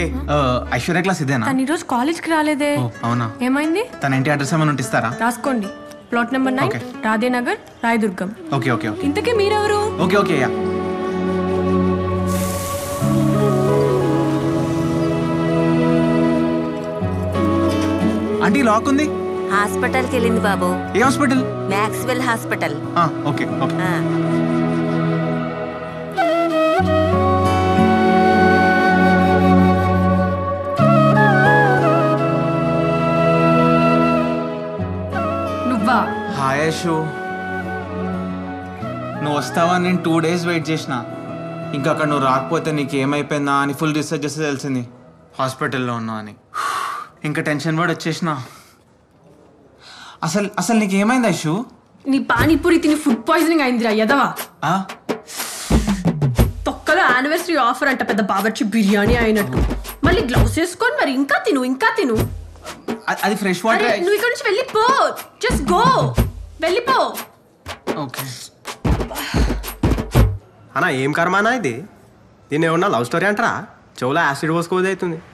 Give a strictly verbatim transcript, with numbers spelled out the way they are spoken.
ఏ Aishwarya class ఇదేనా? తను ఈరోజు కాలేజ్కి రాలేదే. అవునా? ఏమైంది? తన ఇంటి అడ్రస్ ఏమైనా ఉంటిస్తారా? రాసుకోండి. Plot number nine, Radhenagar, Rayadurgam. Okay okay okay. ఇంతకీ మీరెవరు? Okay okay yeah. Aunty lock ఉంది. హాస్పిటల్కి వెళ్ళింది బాబు. ఏ hospital? Maxwell hospital. Okay okay. నువ్వా? హాయ్ యశు, నువ్వు వస్తావా? నేను టూ డేస్ వెయిట్ చేసిన. ఇంకా అక్కడ నువ్వు రాకపోతే నీకు ఏమైపోయిందా అని ఫుల్ రీసెర్చ్ చేస్తే తెలిసింది హాస్పిటల్లో ఉన్నా అని. ఇంకా టెన్షన్ పడి వచ్చేసిన. అసలు అసలు నీకు ఏమైంది యశు? నీ పానీపూరి తిని ఫుడ్ పాయిజనింగ్ అయిందిరా యదవా. తొక్కలో యానివర్సరీ ఆఫర్ అంట పెద్ద బావర్చి బిర్యానీ అయినట్టు. మళ్ళీ గ్లౌస్ వేసుకొని మరి ఇంకా తిను ఇంకా తిను. అది ఫ్రెష్ వాటర్. నువ్వు ఇక్కడ నుంచి వెళ్ళిపో. జస్ట్ గో, వెళ్ళిపో. ఓకే అన్నా ఏం కర్మానా ఇది? దీన్ని ఏమన్నా లవ్ స్టోరీ అంటారా? చెవులో యాసిడ్ పోసుకోవద్దు అవుతుంది.